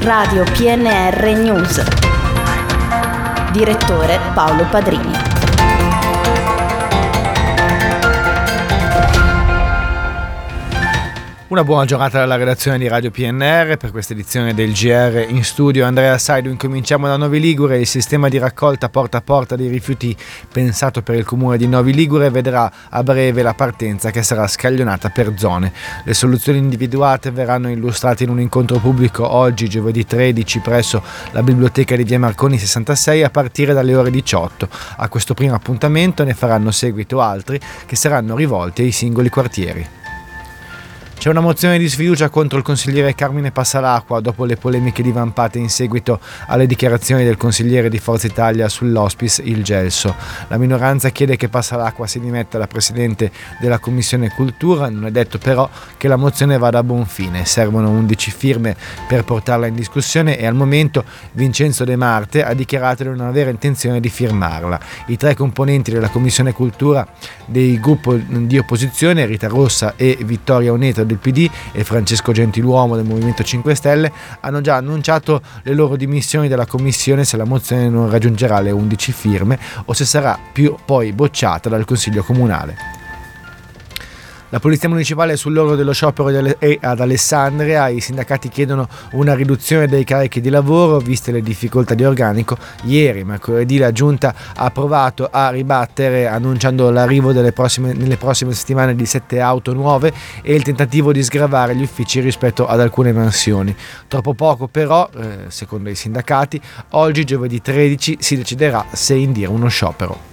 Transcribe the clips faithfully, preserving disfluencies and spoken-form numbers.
Radio P N R News. Direttore Paolo Padrini. Una buona giornata dalla redazione di Radio P N R per questa edizione del G R. In studio Andrea Saido. Incominciamo da Novi Ligure. Il sistema di raccolta porta a porta dei rifiuti pensato per il comune di Novi Ligure vedrà a breve la partenza, che sarà scaglionata per zone. Le soluzioni individuate verranno illustrate in un incontro pubblico oggi, giovedì tredici, presso la biblioteca di via Marconi sessantasei a partire dalle ore diciotto. A questo primo appuntamento ne faranno seguito altri che saranno rivolti ai singoli quartieri. C'è una mozione di sfiducia contro il consigliere Carmine Passalacqua dopo le polemiche divampate in seguito alle dichiarazioni del consigliere di Forza Italia sull'hospice Il Gelso. La minoranza chiede che Passalacqua si dimetta da presidente della Commissione Cultura. Non è detto però che la mozione vada a buon fine. Servono undici firme per portarla in discussione e al momento Vincenzo De Marte ha dichiarato di non avere intenzione di firmarla. I tre componenti della Commissione Cultura dei gruppi di opposizione, Rita Rossa e Vittoria Oneto del P D e Francesco Gentiluomo del Movimento cinque Stelle, hanno già annunciato le loro dimissioni dalla commissione se la mozione non raggiungerà le undici firme o se sarà più poi bocciata dal Consiglio Comunale. La Polizia Municipale è sull'orlo dello sciopero ad Alessandria. I sindacati chiedono una riduzione dei carichi di lavoro viste le difficoltà di organico. Ieri, mercoledì, la Giunta ha provato a ribattere annunciando l'arrivo delle prossime, nelle prossime settimane di sette auto nuove e il tentativo di sgravare gli uffici rispetto ad alcune mansioni. Troppo poco però, eh, secondo i sindacati, oggi giovedì tredici si deciderà se indire uno sciopero.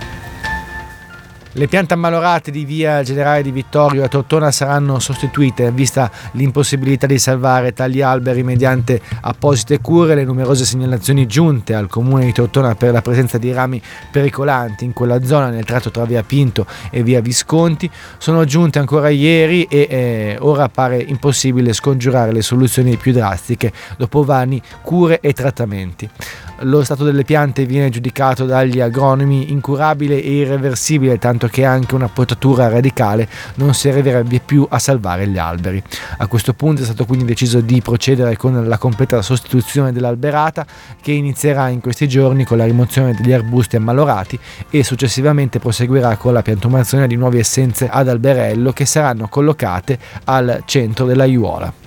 Le piante ammalorate di via Generale Di Vittorio a Tortona saranno sostituite, vista l'impossibilità di salvare tali alberi mediante apposite cure. Le numerose segnalazioni giunte al comune di Tortona per la presenza di rami pericolanti in quella zona nel tratto tra via Pinto e via Visconti sono giunte ancora ieri e eh, ora pare impossibile scongiurare le soluzioni più drastiche dopo vani cure e trattamenti. Lo stato delle piante viene giudicato dagli agronomi incurabile e irreversibile, tanto che anche una potatura radicale non servirebbe più a salvare gli alberi. A questo punto è stato quindi deciso di procedere con la completa sostituzione dell'alberata, che inizierà in questi giorni con la rimozione degli arbusti ammalorati e successivamente proseguirà con la piantumazione di nuove essenze ad alberello che saranno collocate al centro della aiuola.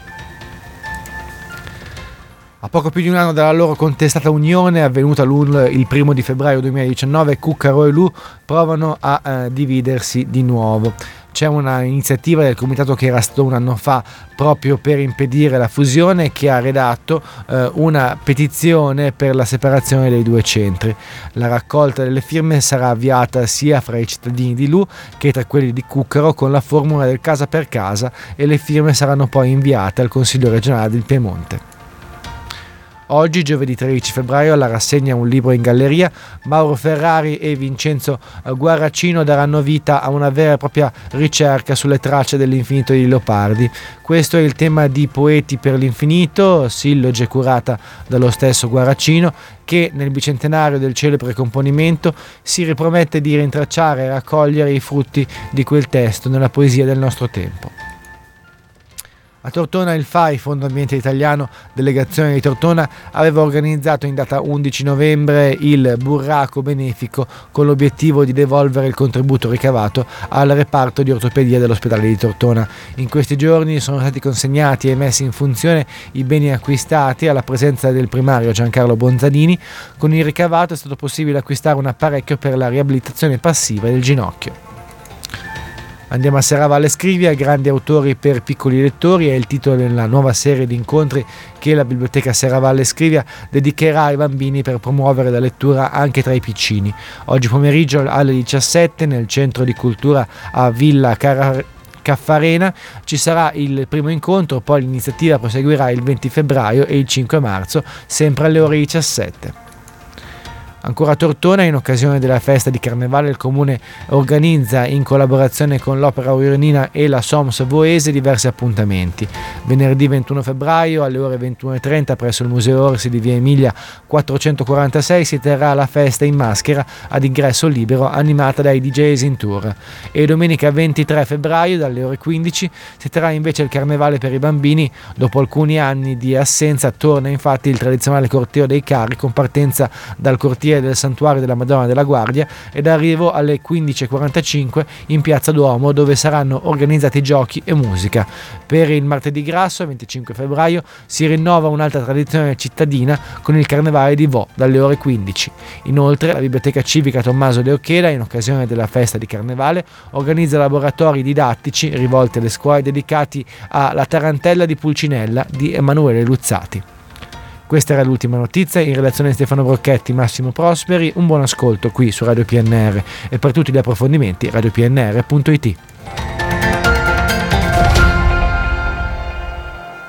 A poco più di un anno dalla loro contestata unione avvenuta il primo di febbraio duemiladiciannove, Cuccaro e Lu provano a eh, dividersi di nuovo. C'è una iniziativa del comitato che era stato un anno fa proprio per impedire la fusione, che ha redatto eh, una petizione per la separazione dei due centri. La raccolta delle firme sarà avviata sia fra i cittadini di Lu che tra quelli di Cuccaro con la formula del casa per casa e le firme saranno poi inviate al Consiglio regionale del Piemonte. Oggi, giovedì tredici febbraio, alla rassegna Un libro in galleria, Mauro Ferrari e Vincenzo Guaracino daranno vita a una vera e propria ricerca sulle tracce dell'infinito di Leopardi. Questo è il tema di Poeti per l'infinito, silloge curata dallo stesso Guaracino, che nel bicentenario del celebre componimento si ripromette di rintracciare e raccogliere i frutti di quel testo nella poesia del nostro tempo. A Tortona il F A I, Fondo Ambiente Italiano, delegazione di Tortona, aveva organizzato in data undici novembre il burraco benefico con l'obiettivo di devolvere il contributo ricavato al reparto di ortopedia dell'ospedale di Tortona. In questi giorni sono stati consegnati e messi in funzione i beni acquistati alla presenza del primario Giancarlo Bonzadini. Con il ricavato è stato possibile acquistare un apparecchio per la riabilitazione passiva del ginocchio. Andiamo a Serravalle Scrivia, grandi autori per piccoli lettori è il titolo della nuova serie di incontri che la Biblioteca Serravalle Scrivia dedicherà ai bambini per promuovere la lettura anche tra i piccini. Oggi pomeriggio alle diciassette nel Centro di Cultura a Villa Car- Caffarena ci sarà il primo incontro, poi l'iniziativa proseguirà il venti febbraio e il cinque marzo, sempre alle ore diciassette. Ancora a Tortona, in occasione della festa di Carnevale, il comune organizza in collaborazione con l'Opera Ionina e la Soms Voese diversi appuntamenti. Venerdì ventuno febbraio alle ore ventuno e trenta presso il Museo Orsi di via Emilia quattrocentoquarantasei si terrà la festa in maschera ad ingresso libero animata dai D Js in tour. E domenica ventitré febbraio dalle ore quindici si terrà invece il Carnevale per i bambini. Dopo alcuni anni di assenza torna infatti il tradizionale corteo dei carri con partenza dal cortile del Santuario della Madonna della Guardia ed arrivo alle quindici e quarantacinque in Piazza Duomo, dove saranno organizzati giochi e musica. Per il martedì grasso, venticinque febbraio, si rinnova un'altra tradizione cittadina con il Carnevale di Vo dalle ore quindici. Inoltre la Biblioteca Civica Tommaso de Oqueda, in occasione della festa di Carnevale, organizza laboratori didattici rivolti alle scuole dedicati alla tarantella di Pulcinella di Emanuele Luzzati. Questa era l'ultima notizia. In redazione Stefano Brocchetti, Massimo Prosperi. Un buon ascolto qui su Radio P N R, e per tutti gli approfondimenti radio p n r punto i t.